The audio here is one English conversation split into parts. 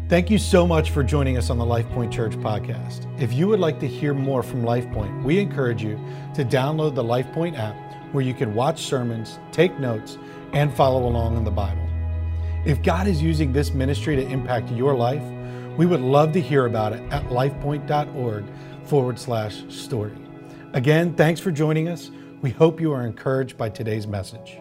Thank you so much for joining us on the LifePoint Church podcast. If you would like to hear more from LifePoint, we encourage you to download the LifePoint app where you can watch sermons, take notes, and follow along in the Bible. If God is using this ministry to impact your life, we would love to hear about it at lifepoint.org/story. Again, thanks for joining us. We hope you are encouraged by today's message.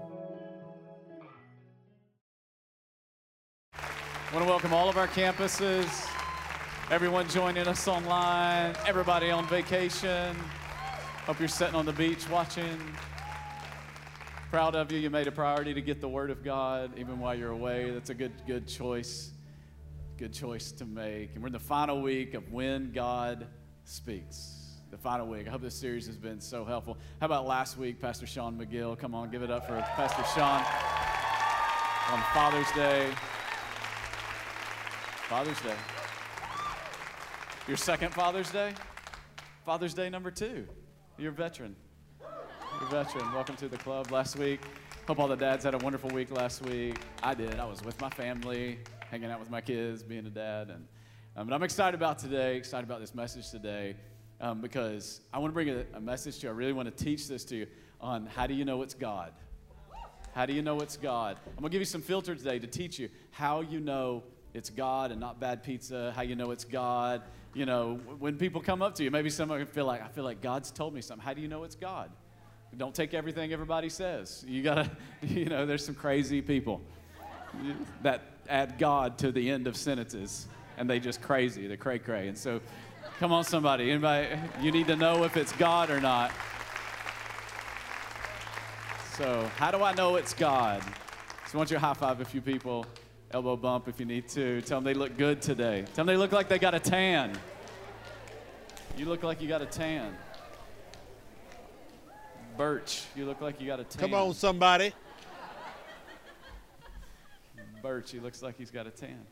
I want to welcome all of our campuses, everyone joining us online, everybody on vacation. Hope you're sitting on the beach watching. Proud of you. You made a priority to get the Word of God even while you're away. That's a good choice. Good choice to make. And we're in the final week of When God Speaks. The final week. I hope this series has been so helpful. How about last week, Pastor Sean McGill? Come on, give it up for Pastor Sean on Father's Day. Father's Day. Your second Father's Day? Father's Day number 2. You're a veteran. You're a veteran. Welcome to the club. Last week, hope all the dads had a wonderful week last week. I did. I was with my family, hanging out with my kids, being a dad. And I'm excited about today, excited about this message today, because I want to bring a message to you. I really want to teach this to you on how do you know it's God? How do you know it's God? I'm going to give you some filter today to teach you how you know it's God and not bad pizza, how you know it's God. You know, when people come up to you, maybe some of you I feel like God's told me something. How do you know it's God? Don't take everything everybody says. You gotta, there's some crazy people that add God to the end of sentences, and they just crazy, they're cray-cray. And so, come on somebody, anybody, you need to know if it's God or not. So, how do I know it's God? So I want you to high five a few people. Elbow bump if you need to. Tell them they look good today. Tell them they look like they got a tan. You look like you got a tan. Birch, you look like you got a tan. Come on, somebody. Birch, he looks like he's got a tan.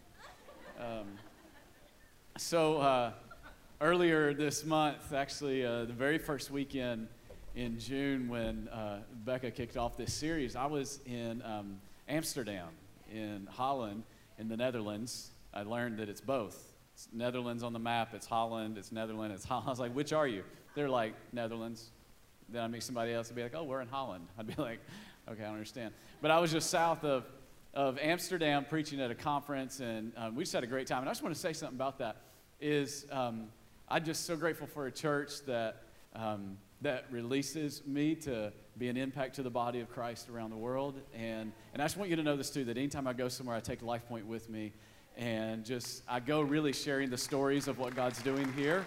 Earlier this month, actually, the very first weekend in June when Becca kicked off this series, I was in Amsterdam, in Holland, in the Netherlands. I learned that it's both. It's Netherlands on the map, it's Holland, it's Netherlands, it's Holland. I was like, which are you? They're like, Netherlands. Then I meet somebody else and be like, oh, we're in Holland. I'd be like, okay, I don't understand. But I was just south of Amsterdam preaching at a conference, and we just had a great time. And I just want to say something about that, I'm just so grateful for a church that releases me to be an impact to the body of Christ around the world. And I just want you to know this too, that anytime I go somewhere, I take LifePoint with me. And I go really sharing the stories of what God's doing here.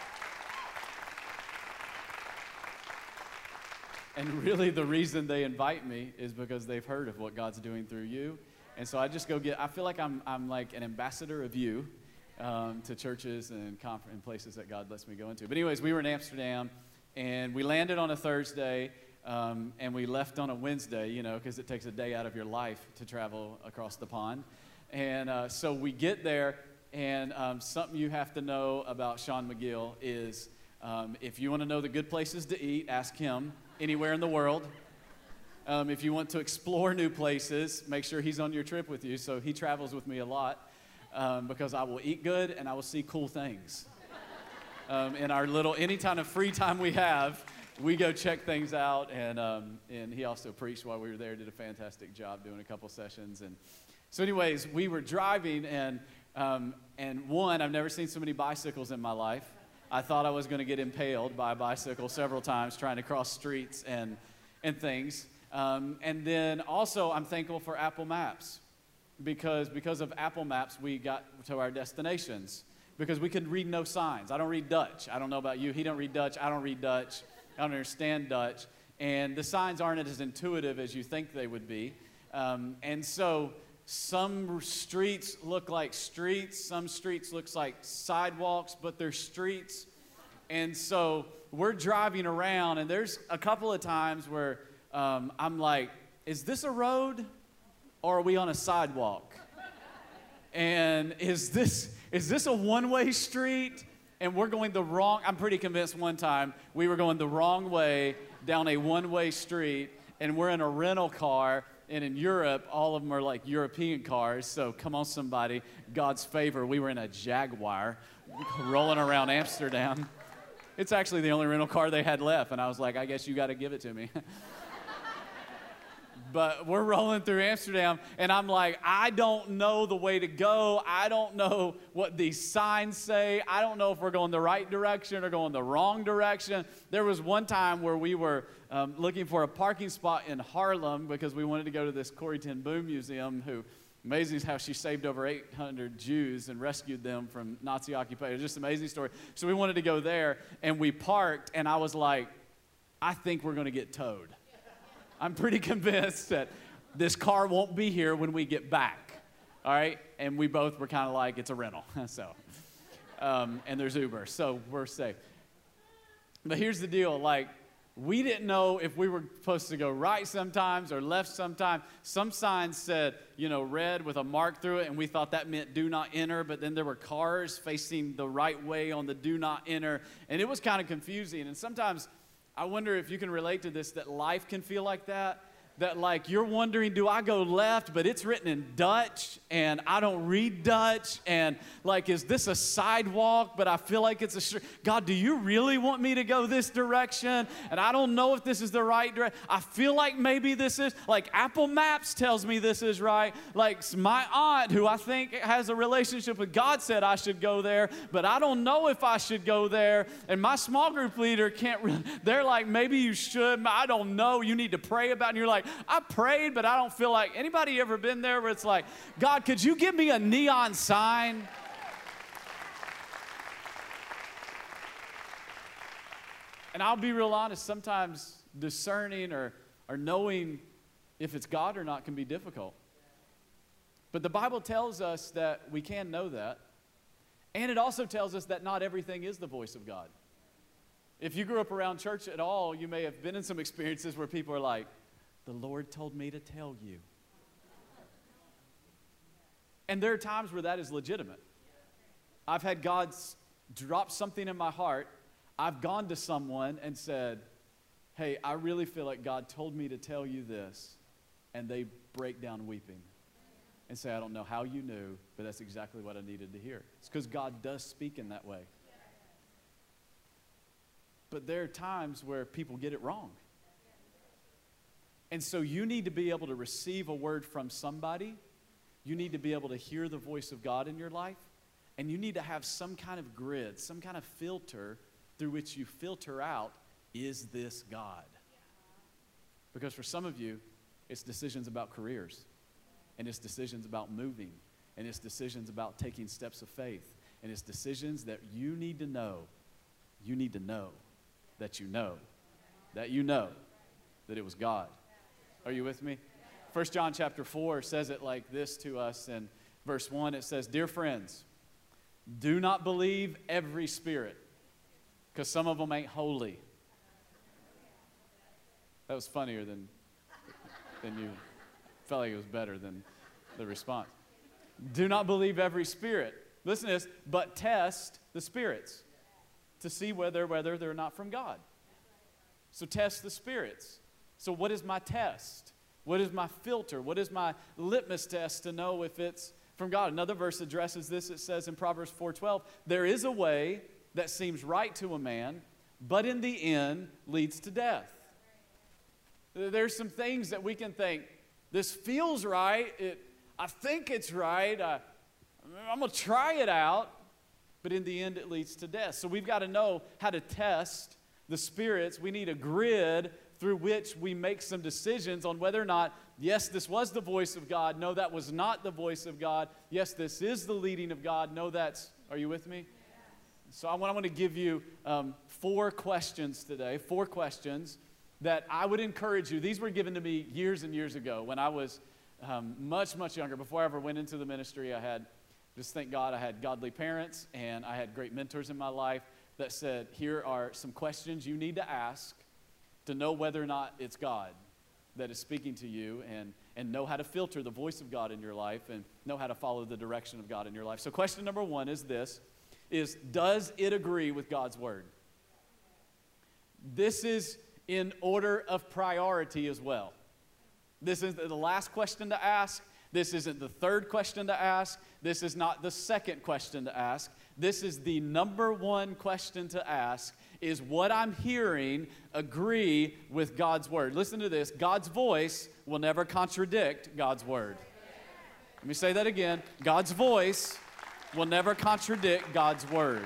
And really the reason they invite me is because they've heard of what God's doing through you. And so I just I feel like I'm like an ambassador of you to churches and places that God lets me go into. But anyways, we were in Amsterdam. And we landed on a Thursday, and we left on a Wednesday, because it takes a day out of your life to travel across the pond. And so we get there, and something you have to know about Sean McGill is if you want to know the good places to eat, ask him anywhere in the world. If you want to explore new places, make sure he's on your trip with you. So he travels with me a lot because I will eat good and I will see cool things. In our any kind of free time we have, we go check things out, and he also preached while we were there, did a fantastic job doing a couple sessions. And so anyways, we were driving, and I've never seen so many bicycles in my life. I thought I was going to get impaled by a bicycle several times trying to cross streets and things. And then also I'm thankful for Apple Maps, because of Apple Maps, we got to our destinations. Because we could read no signs. I don't read Dutch. I don't know about you. He don't read Dutch. I don't read Dutch. I don't understand Dutch. And the signs aren't as intuitive as you think they would be. And so some streets look like streets. Some streets look like sidewalks, but they're streets. And so we're driving around, and there's a couple of times where I'm like, is this a road or are we on a sidewalk? And is this a one-way street? And we're going the wrong, I'm pretty convinced one time we were going the wrong way down a one-way street, and we're in a rental car, And in Europe, all of them are like European cars. So come on, somebody, God's favor. We were in a Jaguar rolling around Amsterdam. It's actually the only rental car they had left. And I was like, I guess you got to give it to me. But we're rolling through Amsterdam, and I'm like, I don't know the way to go. I don't know what these signs say. I don't know if we're going the right direction or going the wrong direction. There was one time where we were looking for a parking spot in Harlem because we wanted to go to this Corrie ten Boom museum, who, amazing is how she saved over 800 Jews and rescued them from Nazi occupation. Just an amazing story. So we wanted to go there, and we parked, and I was like, I think we're going to get towed. I'm pretty convinced that this car won't be here when we get back, all right? And we both were kind of like, it's a rental, so. And there's Uber, so we're safe. But here's the deal, like, we didn't know if we were supposed to go right sometimes or left sometimes. Some signs said, red with a mark through it, and we thought that meant do not enter, but then there were cars facing the right way on the do not enter, and it was kind of confusing. And sometimes I wonder if you can relate to this, that life can feel like that like you're wondering, do I go left, but it's written in Dutch, and I don't read Dutch, and like, is this a sidewalk, but I feel like it's a street. God, do you really want me to go this direction? And I don't know if this is the right direction. I feel like maybe this is, like Apple Maps tells me this is right. Like my aunt, who I think has a relationship with God, said I should go there, but I don't know if I should go there. And my small group leader can't really, they're like, maybe you should, I don't know, you need to pray about it. And you're like, I prayed, but I don't feel like, anybody ever been there where it's like, God, could you give me a neon sign? And I'll be real honest, sometimes discerning or knowing if it's God or not can be difficult. But the Bible tells us that we can know that. And it also tells us that not everything is the voice of God. If you grew up around church at all, you may have been in some experiences where people are like, the Lord told me to tell you. And there are times where that is legitimate. I've had God drop something in my heart. I've gone to someone and said, hey, I really feel like God told me to tell you this. And they break down weeping and say, I don't know how you knew, but that's exactly what I needed to hear. It's because God does speak in that way. But there are times where people get it wrong. And so you need to be able to receive a word from somebody. You need to be able to hear the voice of God in your life. And you need to have some kind of grid, some kind of filter through which you filter out, is this God? Because for some of you, it's decisions about careers. And it's decisions about moving. And it's decisions about taking steps of faith. And it's decisions that you need to know. You need to know that you know that you know that it was God. Are you with me? 1 John chapter 4 says it like this to us. In verse 1, it says, dear friends, do not believe every spirit, because some of them ain't holy. That was funnier than you felt like it was better than the response. Do not believe every spirit. Listen to this, but test the spirits to see whether they're not from God. So test the spirits. So what is my test? What is my filter? What is my litmus test to know if it's from God? Another verse addresses this. It says in Proverbs 4:12, there is a way that seems right to a man, but in the end leads to death. There's some things that we can think, this feels right. I think it's right. I'm going to try it out. But in the end, it leads to death. So we've got to know how to test the spirits. We need a grid through which we make some decisions on whether or not, yes, this was the voice of God. No, that was not the voice of God. Yes, this is the leading of God. No, are you with me? Yes. So I want to give you 4 questions today, 4 questions that I would encourage you. These were given to me years and years ago when I was much, much younger. Before I ever went into the ministry, just thank God I had godly parents and I had great mentors in my life that said, here are some questions you need to ask to know whether or not it's God that is speaking to you, and know how to filter the voice of God in your life and know how to follow the direction of God in your life. So question number 1 is this, does it agree with God's word? This is in order of priority as well. This isn't the last question to ask. This isn't the third question to ask. This is not the second question to ask. This is the number one question to ask. Is what I'm hearing agree with God's word? Listen to this. God's voice will never contradict God's word. Let me say that again. God's voice will never contradict God's word.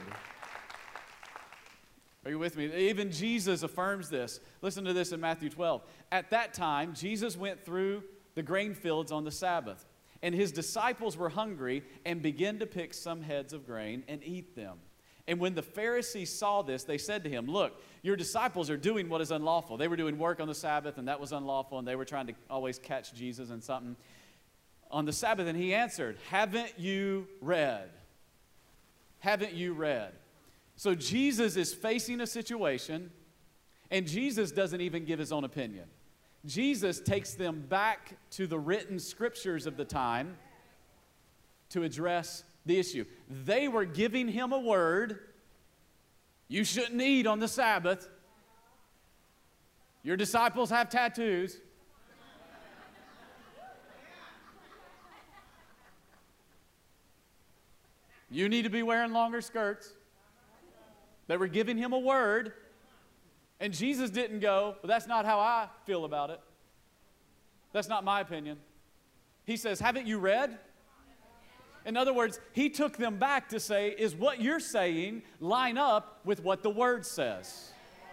Are you with me? Even Jesus affirms this. Listen to this in Matthew 12. At that time, Jesus went through the grain fields on the Sabbath, and his disciples were hungry and began to pick some heads of grain and eat them. And when the Pharisees saw this, they said to him, look, your disciples are doing what is unlawful. They were doing work on the Sabbath, and that was unlawful, and they were trying to always catch Jesus in something on the Sabbath. And he answered, haven't you read? Haven't you read? So Jesus is facing a situation, and Jesus doesn't even give his own opinion. Jesus takes them back to the written scriptures of the time to address the issue. They were giving him a word. You shouldn't eat on the Sabbath. Your disciples have tattoos. You need to be wearing longer skirts. They were giving him a word, and Jesus didn't go, well, that's not how I feel about it. That's not my opinion. He says, haven't you read? In other words, he took them back to say, is what you're saying line up with what the word says?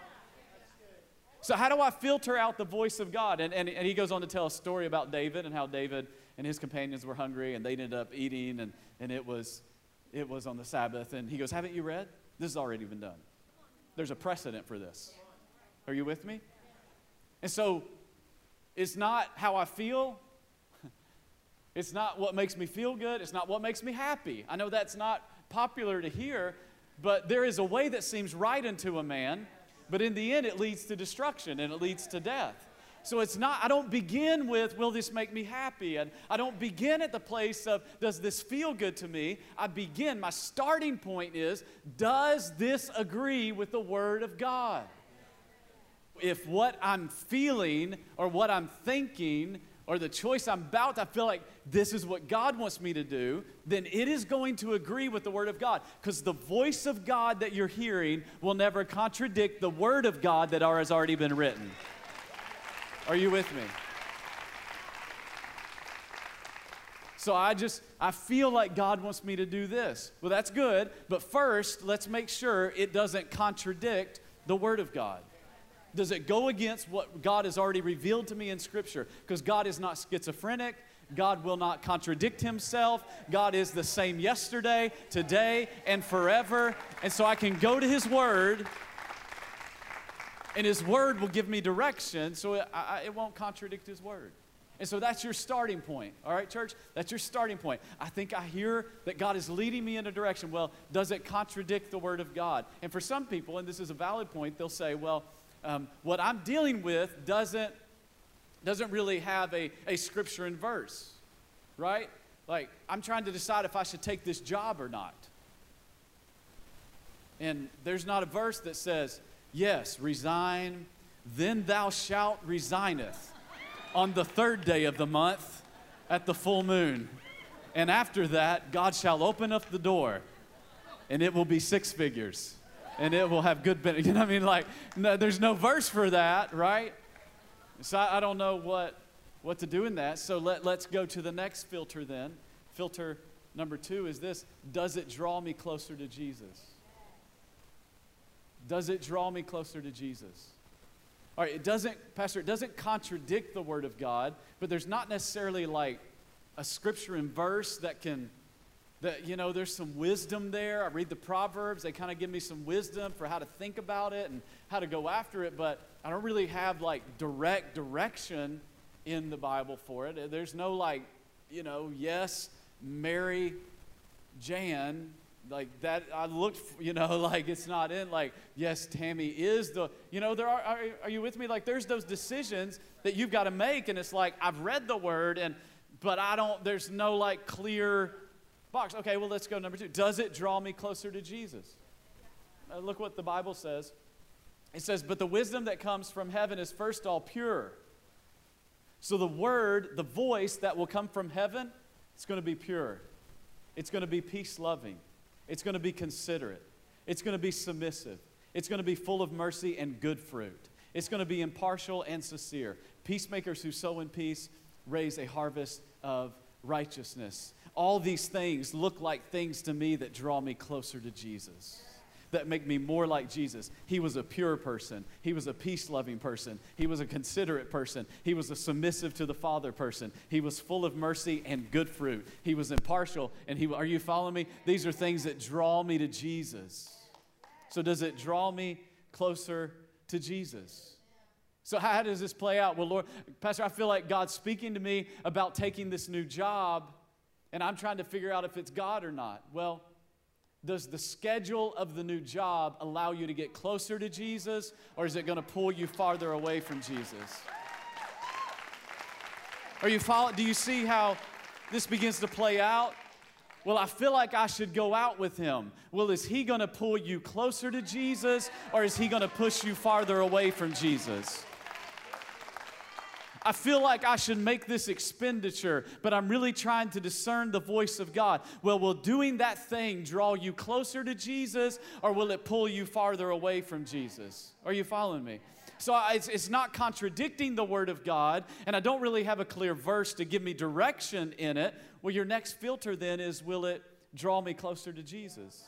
So how do I filter out the voice of God? And he goes on to tell a story about David and how David and his companions were hungry, and they ended up eating, and it was on the Sabbath. And he goes, haven't you read? This has already been done. There's a precedent for this. Are you with me? And so it's not how I feel. It's not what makes me feel good. It's not what makes me happy. I know that's not popular to hear, but there is a way that seems right unto a man, but in the end it leads to destruction and it leads to death. So it's not, I don't begin with, will this make me happy? And I don't begin at the place of, does this feel good to me? I begin, my starting point is, does this agree with the Word of God? If what I'm feeling or what I'm thinking or the choice I'm about, I feel like this is what God wants me to do, then it is going to agree with the Word of God. Because the voice of God that you're hearing will never contradict the Word of God that has already been written. Are you with me? So I feel like God wants me to do this. Well, that's good, but first, let's make sure it doesn't contradict the Word of God. Does it go against what God has already revealed to me in Scripture? Because God is not schizophrenic. God will not contradict himself. God is the same yesterday, today, and forever. And so I can go to his Word, and his Word will give me direction, so it won't contradict his Word. And so that's your starting point. All right, church? That's your starting point. I think I hear that God is leading me in a direction. Well, does it contradict the Word of God? And for some people, and this is a valid point, they'll say, well, what I'm dealing with doesn't really have a scripture and verse, right? Like, I'm trying to decide if I should take this job or not. And there's not a verse that says, yes, resign, then thou shalt resigneth on the 3rd day of the month at the full moon. And after that, God shall open up the door, and it will be 6 figures. And it will have good benefit. You know what I mean? Like, no, there's no verse for that, right? So I don't know what to do in that. So let's go to the next filter then. Filter number 2 is this. Does it draw me closer to Jesus? Does it draw me closer to Jesus? All right, it doesn't contradict the Word of God, but there's not necessarily like a scripture and verse that there's some wisdom there. I read the Proverbs. They kind of give me some wisdom for how to think about it and how to go after it, but I don't really have like direct direction in the Bible for it. There's no like, yes, Mary, Jan, like that. I looked, like it's not in like, yes, Tammy is the, there are you with me? Like there's those decisions that you've got to make, and it's like, I've read the Word, but there's no like clear box. Okay, well, let's go number 2. Does it draw me closer to Jesus? Look what the Bible says. It says, but the wisdom that comes from heaven is first all pure, So the word, the voice that will come from heaven, it's going to be pure. It's going to be peace-loving. It's going to be considerate. It's going to be submissive. It's going to be full of mercy and good fruit. It's going to be impartial and sincere. Peacemakers who sow in peace raise a harvest of righteousness. All these things look like things to me that draw me closer to Jesus, that make me more like Jesus. He was a pure person. He was a peace-loving person. He was a considerate person. He was a submissive to the Father person. He was full of mercy and good fruit. He was impartial. And are you following me? These are things that draw me to Jesus. So does it draw me closer to Jesus? So how does this play out? Well, Lord, Pastor, I feel like God's speaking to me about taking this new job, and I'm trying to figure out if it's God or not. Well, does the schedule of the new job allow you to get closer to Jesus, or is it going to pull you farther away from Jesus? Do you see how this begins to play out? Well, I feel like I should go out with him. Well, is he going to pull you closer to Jesus, or is he going to push you farther away from Jesus? I feel like I should make this expenditure, but I'm really trying to discern the voice of God. Well, will doing that thing draw you closer to Jesus, or will it pull you farther away from Jesus? Are you following me? So it's not contradicting the Word of God, and I don't really have a clear verse to give me direction in it. Well, your next filter then is, will it draw me closer to Jesus?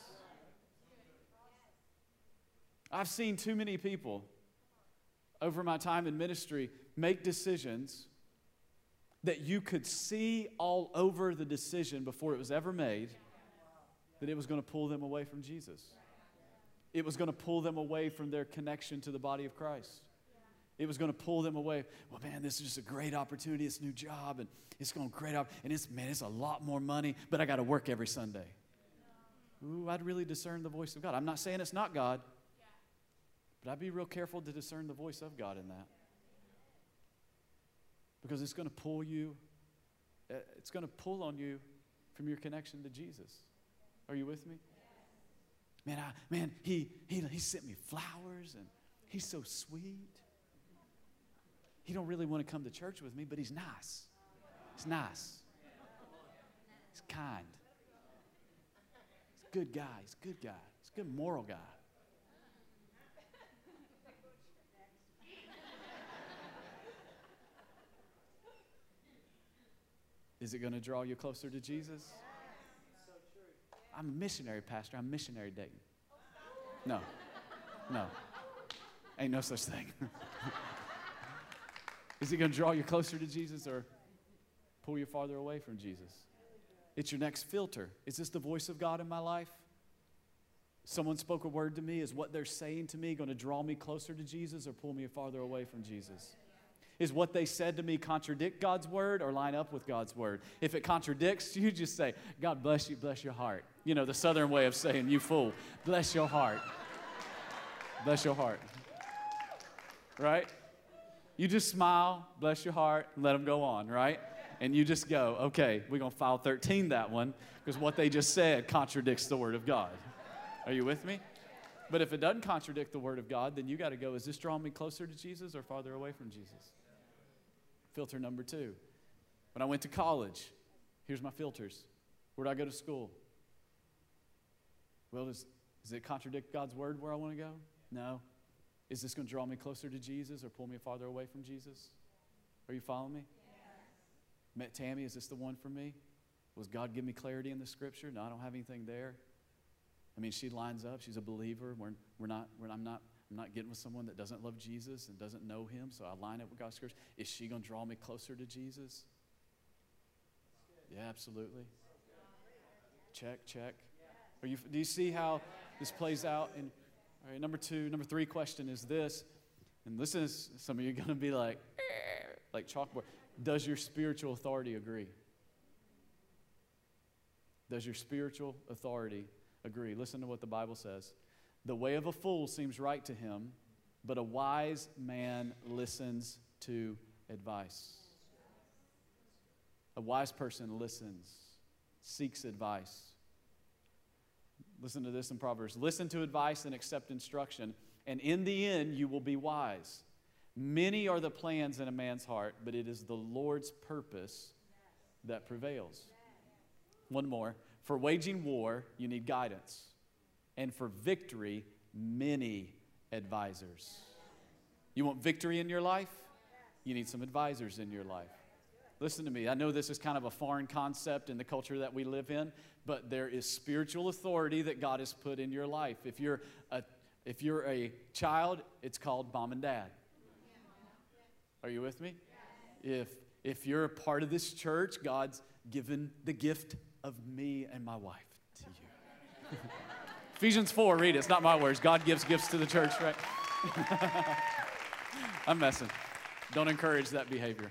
I've seen too many people over my time in ministry make decisions that you could see all over the decision before it was ever made that it was going to pull them away from Jesus. It was going to pull them away from their connection to the body of Christ. It was going to pull them away. Well, man, this is just a great opportunity. It's a new job, and it's going great. And it's a lot more money, but I got to work every Sunday. Ooh, I'd really discern the voice of God. I'm not saying it's not God, but I'd be real careful to discern the voice of God in that. Because it's going to pull you, it's going to pull on you from your connection to Jesus. Are you with me? Man, he sent me flowers, and he's so sweet. He don't really want to come to church with me, but he's nice. He's nice. He's kind. He's a good guy. He's a good guy. He's a good moral guy. Is it going to draw you closer to Jesus? I'm a missionary pastor. I'm missionary dating. No. Ain't no such thing. Is it going to draw you closer to Jesus or pull you farther away from Jesus? It's your next filter. Is this the voice of God in my life? Someone spoke a word to me. Is what they're saying to me going to draw me closer to Jesus or pull me farther away from Jesus? Is what they said to me contradict God's word or line up with God's word? If it contradicts, you just say, God bless you, bless your heart. You know, the southern way of saying, you fool, bless your heart. Bless your heart. Right? You just smile, bless your heart, and let them go on, right? And you just go, okay, we're going to file 13 that one because what they just said contradicts the word of God. Are you with me? But if it doesn't contradict the word of God, then you got to go, is this drawing me closer to Jesus or farther away from Jesus? Filter number 2. When I went to college, here's my filters. Where did I go to school? Well, does it contradict God's word where I want to go? No. Is this going to draw me closer to Jesus or pull me farther away from Jesus? Are you following me? Yes. Met Tammy, is this the one for me? Was God give me clarity in the scripture? No, I don't have anything there. I mean, she lines up. She's a believer. I'm not getting with someone that doesn't love Jesus and doesn't know him, so I line up with God's scripture. Is she going to draw me closer to Jesus? Yeah, absolutely. Check. Do you see how this plays out? And all right, number 3 question is this, and listen, some of you are going to be like chalkboard. Does your spiritual authority agree? Does your spiritual authority agree? Listen to what the Bible says. The way of a fool seems right to him, but a wise man listens to advice. A wise person listens, seeks advice. Listen to this in Proverbs. Listen to advice and accept instruction, and in the end you will be wise. Many are the plans in a man's heart, but it is the Lord's purpose that prevails. One more. For waging war, you need guidance. And for victory, many advisors. You want victory in your life? You need some advisors in your life. Listen to me. I know this is kind of a foreign concept in the culture that we live in, but there is spiritual authority that God has put in your life. If you're a child, it's called mom and dad. Are you with me? If you're a part of this church, God's given the gift of me and my wife to you. Ephesians 4, read it. It's not my words. God gives gifts to the church, right? I'm messing. Don't encourage that behavior.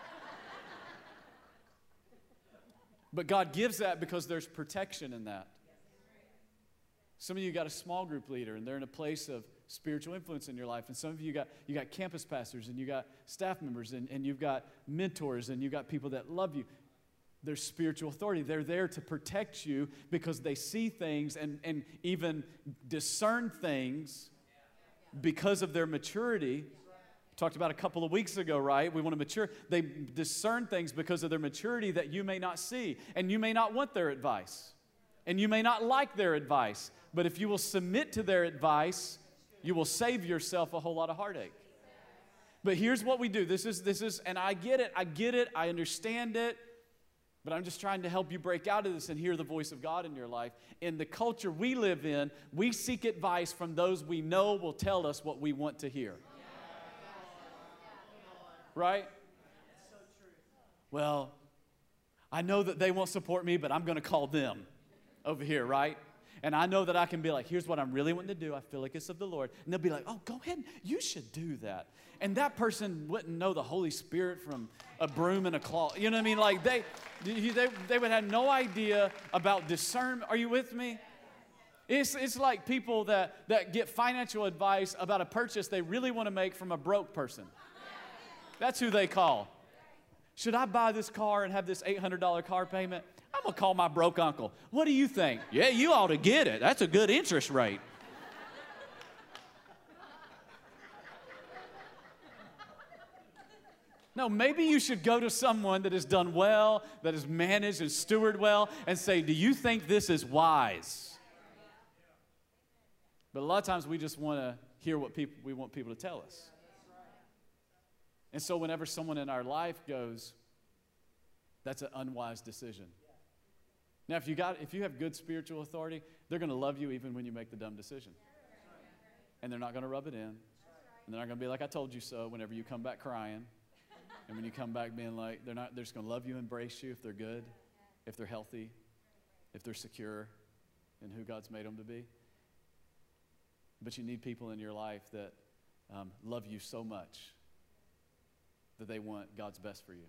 But God gives that because there's protection in that. Some of you got a small group leader, and they're in a place of spiritual influence in your life. And some of you got campus pastors, and you got staff members, and you've got mentors, and you've got people that love you. There's spiritual authority. They're there to protect you because they see things and even discern things because of their maturity. Talked about a couple of weeks ago, right? We want to mature. They discern things because of their maturity that you may not see, and you may not want their advice, and you may not like their advice. But if you will submit to their advice, you will save yourself a whole lot of heartache. But here's what we do. This is, and I get it, I understand it, but I'm just trying to help you break out of this and hear the voice of God in your life. In the culture we live in, we seek advice from those we know will tell us what we want to hear. Right? Well, I know that they won't support me, but I'm going to call them over here, right? And I know that I can be like, here's what I'm really wanting to do. I feel like it's of the Lord. And they'll be like, oh, go ahead. You should do that. And that person wouldn't know the Holy Spirit from a broom and a claw. You know what I mean? Like they would have no idea about discernment. Are you with me? It's like people that get financial advice about a purchase they really want to make from a broke person. That's who they call. Should I buy this car and have this $800 car payment? I'm going to call my broke uncle. What do you think? Yeah, you ought to get it. That's a good interest rate. No, maybe you should go to someone that has done well, that has managed and stewarded well, and say, do you think this is wise? But a lot of times we just want to hear what we want people to tell us. And so whenever someone in our life goes, that's an unwise decision. Now, if you have good spiritual authority, they're going to love you even when you make the dumb decision. And they're not going to rub it in. And they're not going to be like, I told you so, whenever you come back crying. And when you come back being like, they're just going to love you, embrace you if they're good, if they're healthy, if they're secure in who God's made them to be. But you need people in your life that love you so much that they want God's best for you.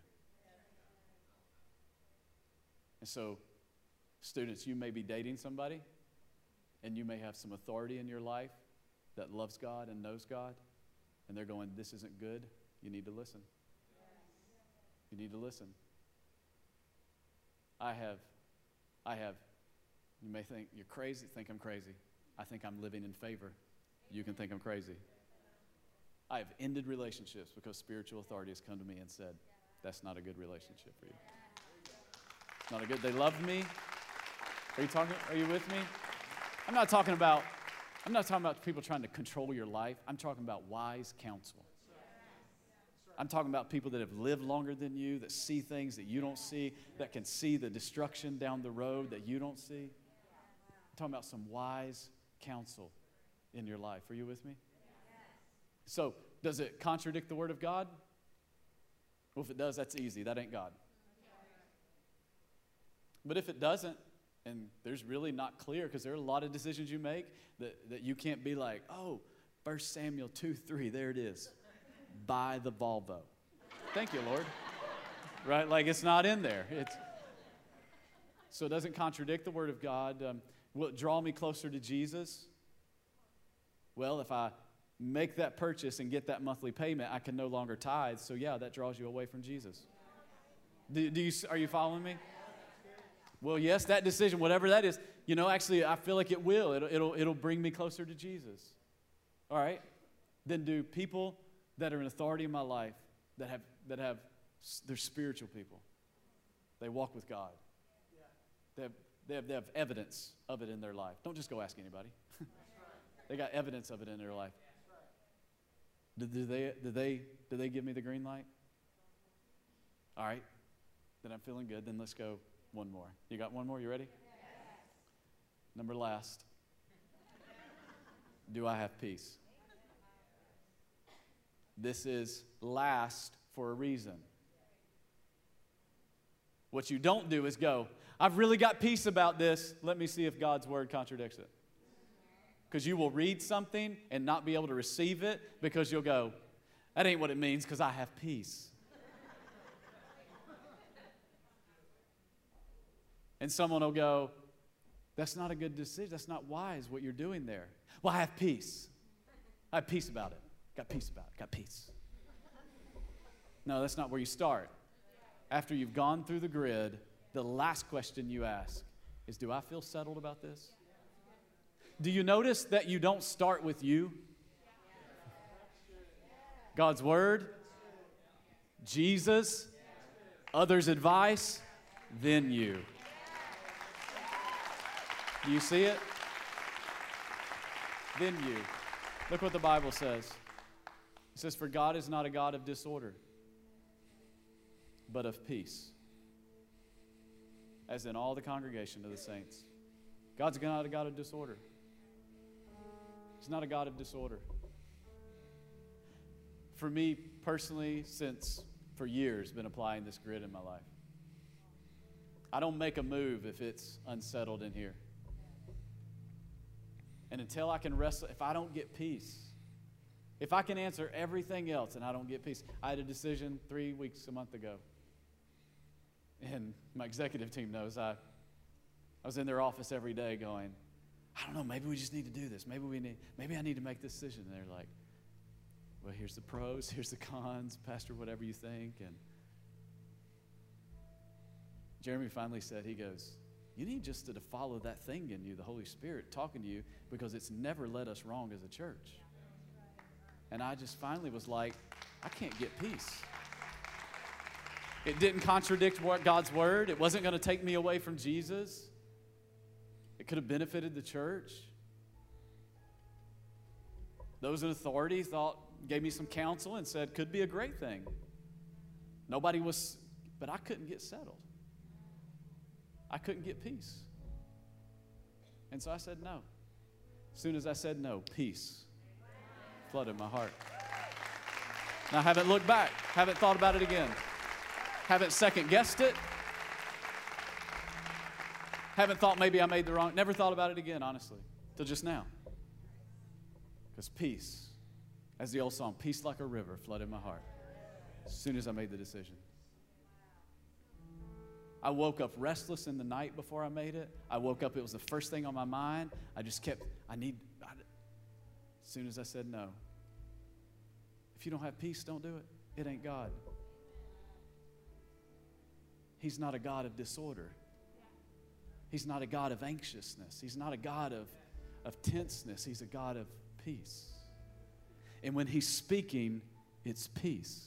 And so, students, you may be dating somebody, and you may have some authority in your life that loves God and knows God, and they're going, this isn't good. You need to listen. You need to listen. I have, you may think you're crazy, think I'm crazy. I think I'm living in favor. You can think I'm crazy. I have ended relationships because spiritual authority has come to me and said, that's not a good relationship for you. It's not a good, they love me. Are you with me? I'm not talking about people trying to control your life. I'm talking about wise counsel. I'm talking about people that have lived longer than you, that see things that you don't see, that can see the destruction down the road that you don't see. I'm talking about some wise counsel in your life. Are you with me? So, does it contradict the Word of God? Well, if it does, that's easy. That ain't God. But if it doesn't, and there's really not clear, because there are a lot of decisions you make that you can't be like, oh, 1 Samuel 2:3, there it is. Buy the Volvo. Thank you, Lord. Right? Like it's not in there. So it doesn't contradict the Word of God. Will it draw me closer to Jesus? Well, if I make that purchase and get that monthly payment, I can no longer tithe. So yeah, that draws you away from Jesus. Are you following me? Well, yes, that decision, whatever that is, actually, I feel like it will. It'll bring me closer to Jesus. All right. Then do people that are in authority in my life they're spiritual people. They walk with God. They have evidence of it in their life. Don't just go ask anybody. They got evidence of it in their life. Do they give me the green light? All right. Then I'm feeling good. Then let's go one more. You got one more? You ready? Yes. Number last. Do I have peace? This is last for a reason. What you don't do is go, I've really got peace about this. Let me see if God's word contradicts it. Because you will read something and not be able to receive it because you'll go, that ain't what it means because I have peace. And someone will go, that's not a good decision. That's not wise what you're doing there. Well, I have peace. I have peace about it. Got peace about it. Got peace. No, that's not where you start. After you've gone through the grid, the last question you ask is, do I feel settled about this? Do you notice that you don't start with you? God's word, Jesus, others' advice, then you. Do you see it? Then you. Look what the Bible says. It says, for God is not a God of disorder, but of peace. As in all the congregation of the saints. God's not a God of disorder. He's not a God of disorder. For me personally, for years, been applying this grid in my life. I don't make a move if it's unsettled in here. And until I can wrestle, if I don't get peace, if I can answer everything else and I don't get peace. I had a decision a month ago. And my executive team knows I was in their office every day going, I don't know, maybe we just need to do this. Maybe I need to make this decision. And they're like, well, here's the pros, here's the cons, Pastor, whatever you think. And Jeremy finally said, he goes, you need just to follow that thing in you, the Holy Spirit talking to you, because it's never led us wrong as a church. And I just finally was like, I can't get peace. It didn't contradict God's word. It wasn't going to take me away from Jesus. It could have benefited the church. Those in authority gave me some counsel and said, could be a great thing. But I couldn't get settled. I couldn't get peace. And so I said no. As soon as I said no, peace flooded my heart. And I haven't looked back, haven't thought about it again, haven't second-guessed it, haven't thought maybe I made the wrong, never thought about it again, honestly, till just now. Because peace, as the old song, peace like a river flooded my heart as soon as I made the decision. I woke up restless in the night before I made it. I woke up, it was the first thing on my mind. I just kept, as soon as I said no. If you don't have peace, don't do it. It ain't God. He's not a God of disorder. He's not a God of anxiousness. He's not a God of tenseness. He's a God of peace. And when He's speaking, it's peace.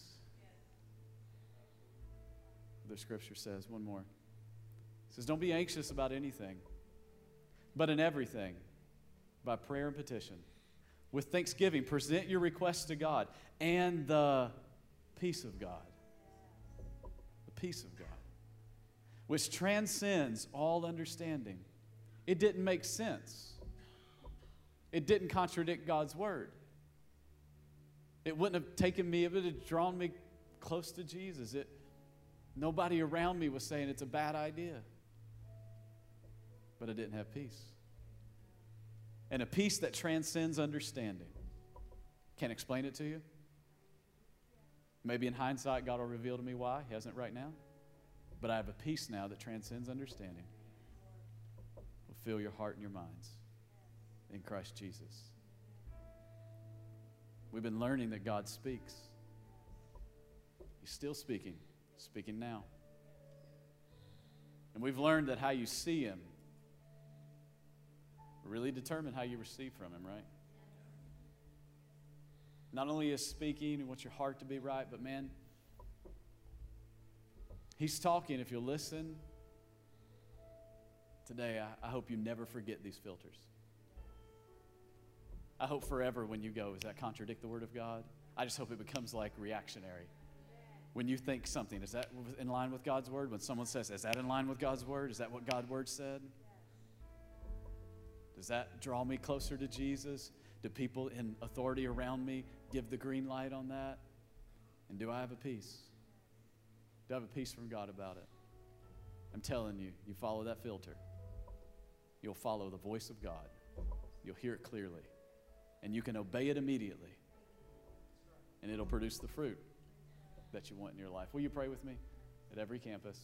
The scripture says, one more. It says, don't be anxious about anything, but in everything, by prayer and petition, with thanksgiving, present your requests to God, and the peace of God. The peace of God, which transcends all understanding. It didn't make sense. It didn't contradict God's word. It wouldn't have taken me, it would have drawn me close to Jesus. Nobody around me was saying it's a bad idea. But I didn't have peace. And a peace that transcends understanding. Can't explain it to you. Maybe in hindsight, God will reveal to me why. He hasn't right now. But I have a peace now that transcends understanding. Will fill your heart and your minds in Christ Jesus. We've been learning that God speaks. He's still speaking now. And we've learned that how you see Him will really determine how you receive from Him, right? Not only is speaking and wants your heart to be right, but man, he's talking. If you'll listen today, I hope you never forget these filters. I hope forever when you go, does that contradict the Word of God? I just hope it becomes like reactionary. When you think something, is that in line with God's Word? When someone says, is that in line with God's Word? Is that what God's Word said? Does that draw me closer to Jesus? Do people in authority around me give the green light on that? And do I have a peace? Do I have a peace from God about it? I'm telling you, you follow that filter, you'll follow the voice of God. You'll hear it clearly. And you can obey it immediately. And it'll produce the fruit that you want in your life. Will you pray with me at every campus?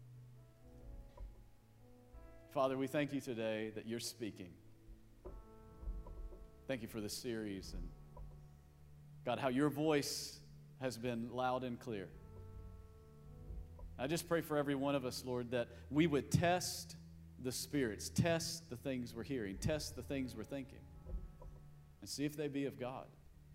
Father, we thank you today that you're speaking. Thank you for this series. And God, how your voice has been loud and clear. I just pray for every one of us, Lord, that we would test the spirits, test the things we're hearing, test the things we're thinking, and see if they be of God.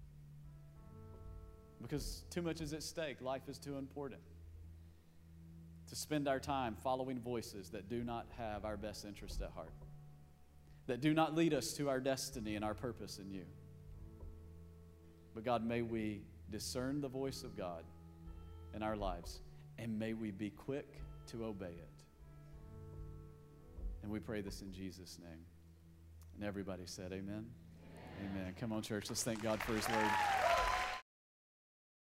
Because too much is at stake. Life is too important to spend our time following voices that do not have our best interest at heart, that do not lead us to our destiny and our purpose in you. But God, may we discern the voice of God in our lives, and may we be quick to obey it. And we pray this in Jesus' name. And everybody said amen. Amen. Come on, church. Let's thank God for his word.